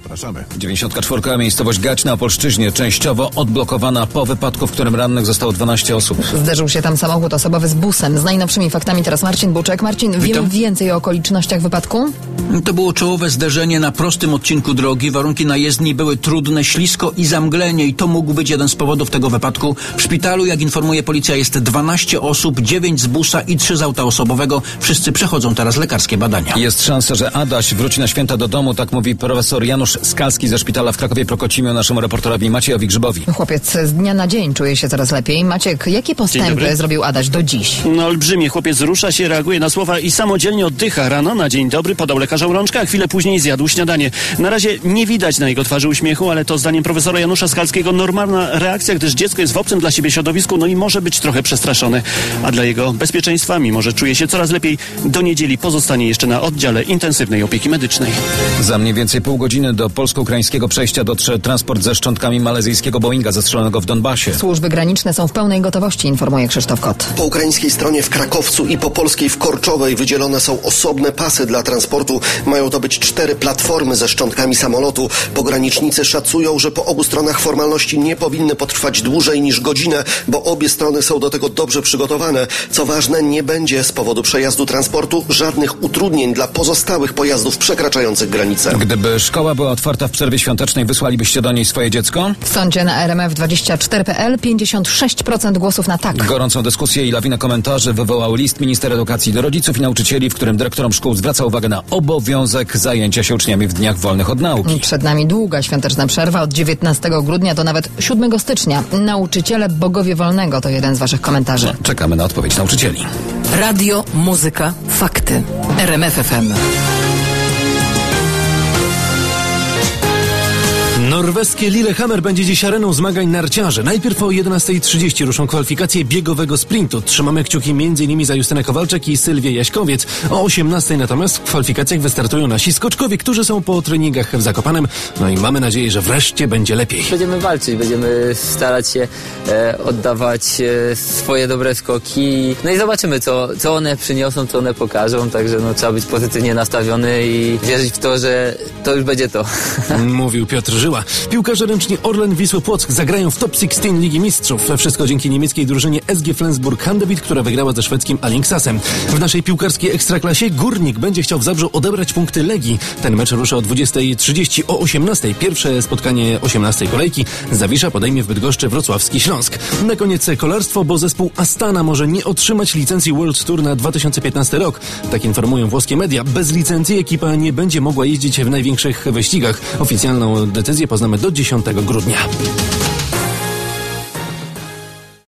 Zapraszamy. 94. miejscowość Gać na Opolszczyźnie częściowo odblokowana po wypadku, w którym rannych zostało 12 osób. Zderzył się tam samochód osobowy z busem. Z najnowszymi faktami teraz Marcin Buczek. Marcin, wiemy więcej o okolicznościach wypadku? To było czołowe zderzenie na prostym odcinku drogi. Warunki na jezdni były trudne, ślisko i zamglenie i to mógł być jeden z powodów tego wypadku. W szpitalu, jak informuje policja, jest 12 osób, 9 z busa i 3 z auta osobowego. Wszyscy przechodzą teraz lekarskie badania. Jest szansa, że Adaś wróci na święta do domu, tak mówi profesor Janusz Skalski ze szpitala w Krakowie-Prokocimiu naszemu reporterowi Maciejowi Grzybowi. Chłopiec z dnia na dzień czuje się coraz lepiej. Maciek, jakie postępy zrobił Adaś do dziś? No olbrzymie. Chłopiec rusza się, reaguje na słowa i samodzielnie oddycha. Rano na dzień dobry podał lekarzom rączkę, a chwilę później zjadł śniadanie. Na razie nie widać na jego twarzy uśmiechu, ale to zdaniem profesora Janusza Skalskiego normalna reakcja, gdyż dziecko jest w obcym dla siebie środowisku, no i może być trochę przestraszone. A dla jego bezpieczeństwa, mimo że czuje się coraz lepiej, do niedzieli pozostanie jeszcze na oddziale intensywnej opieki medycznej. Za mniej więcej pół godziny do polsko-ukraińskiego przejścia dotrze transport ze szczątkami malezyjskiego Boeinga zestrzelonego w Donbasie. Służby graniczne są w pełnej gotowości, informuje Krzysztof Kot. Po ukraińskiej stronie w Krakowcu i po polskiej w Korczowej wydzielone są osobne pasy dla transportu. Mają to być 4 platformy ze szczątkami samolotu. Pogranicznicy szacują, że po obu stronach formalności nie powinny potrwać dłużej niż godzinę, bo obie strony są do tego dobrze przygotowane. Co ważne, nie będzie z powodu przejazdu transportu żadnych utrudnień dla pozostałych pojazdów przekraczających granicę. Gdyby szkoła była otwarta w przerwie świątecznej, wysłalibyście do niej swoje dziecko? W sądzie na RMF24.pl 56% głosów na tak. Gorącą dyskusję i lawinę komentarzy wywołał list minister edukacji do rodziców i nauczycieli, w którym dyrektorom szkół zwraca uwagę na obowiązek zajęcia się uczniami w dniach wolnych od nauki. Przed nami długa świąteczna przerwa od 19 grudnia do nawet 7 stycznia. Nauczyciele bogowie wolnego to jeden z waszych komentarzy. Czekamy na odpowiedź nauczycieli. Radio, muzyka, fakty. RMF FM. Norweskie Lillehammer będzie dziś areną zmagań narciarzy. Najpierw o 11:30 ruszą kwalifikacje biegowego sprintu. Trzymamy kciuki m.in. za Justynę Kowalczyk i Sylwię Jaśkowiec. O 18:00 natomiast w kwalifikacjach wystartują nasi skoczkowie, którzy są po treningach w Zakopanem. No i mamy nadzieję, że wreszcie będzie lepiej. Będziemy walczyć, będziemy starać się oddawać swoje dobre skoki. No i zobaczymy, co one przyniosą, co one pokażą. Także trzeba być pozytywnie nastawiony i wierzyć w to, że to już będzie to. Mówił Piotr Żyła. Piłkarze ręczni Orlen Wisły Płock zagrają w Top 16 Ligi Mistrzów. Wszystko dzięki niemieckiej drużynie SG Flensburg-Handewitt, która wygrała ze szwedzkim Alingsasem. W naszej piłkarskiej ekstraklasie Górnik będzie chciał w Zabrzu odebrać punkty Legii. Ten mecz rusza o 20:30, o 18:00. Pierwsze spotkanie 18. kolejki Zawisza podejmie w Bydgoszczy wrocławski Śląsk. Na koniec kolarstwo, bo zespół Astana może nie otrzymać licencji World Tour na 2015 rok. Tak informują włoskie media. Bez licencji ekipa nie będzie mogła jeździć w największych wyścigach. Oficjalną decyzję poznamy do 10 grudnia.